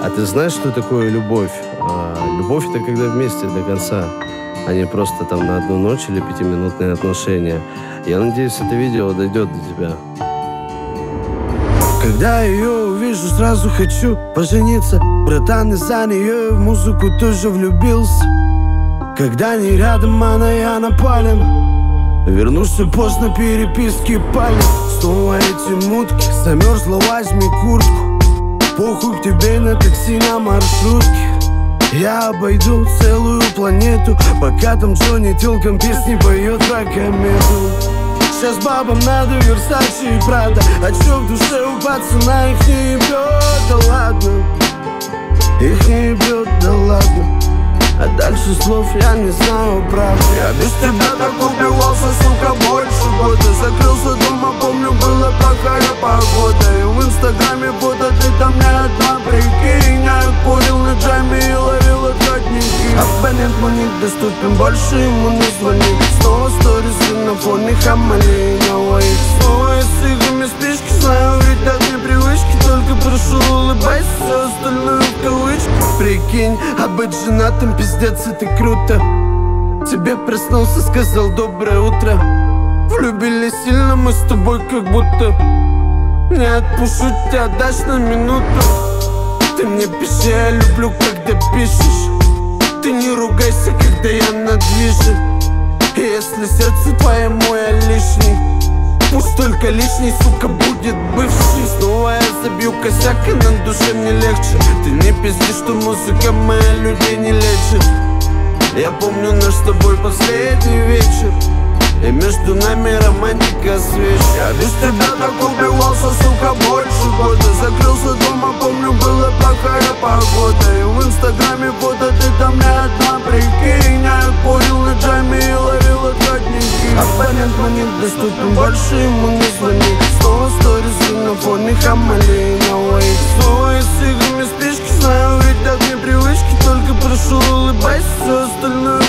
А ты знаешь, что такое любовь? Любовь — это когда вместе до конца, а не просто там на одну ночь или 5-минутные отношения. Я надеюсь, это видео дойдет до тебя. Когда ее увижу, сразу хочу пожениться. Братан, из-за нее в музыку тоже влюбился. Когда не рядом она, я напален. Вернусь поздно, переписки палят. Снова эти мутки, замерзла, возьми куртку. Похуй к тебе на такси, на маршрутке. Я обойду целую планету, пока там Джонни тёлкам песни поет про комету. Сейчас бабам надо Версачи и Прада, а чё в душе у пацана их не ебёт, да ладно. Их не ебёт, да ладно. А дальше слов я не знаю, правда. Я без тебя так убивался, сука, больше года. Закрылся дома, помню, была плохая погода. И в инстаграме фото ты там не одна, прикинь. Я курил на джаме и ловил отходники. Абонент мой недоступен, больше ему не звони. Снова сторис на фоне Хамали и Наваик. Снова я с играми спички, знаю, ведь так непривычки. Только прошу, улыбайся, все остальное в кавычках. Прикинь, а быть женатым пиздец, это круто. Тебе проснулся, сказал доброе утро. Влюбились сильно мы с тобой, как будто. Не отпущу тебя, дашь на минуту. Ты мне пиши, я люблю, когда пишешь. Ты не ругайся, когда я на движе. И если сердце твоему я лишний, пусть только лишний, сука, будет бывший. Снова я забью косяк, и на душе мне легче. Ты не пизди, что музыка моя людей не лечит. Я помню наш с тобой последний вечер, и между нами романтика свечи. Я без тебя так убивался, сука, больше года. Закрылся дома, помню, была плохая погода. И в инстаграме фото ты там не одна, прикинь. Я курил на джаме и ловил отходники. Абонент мой недоступен, больше ему не звони. Снова сторис на фоне Хамали и Наваик. Снова я с играми спички, знаю, ведь так непривычки. Только прошу, улыбайся, все остальное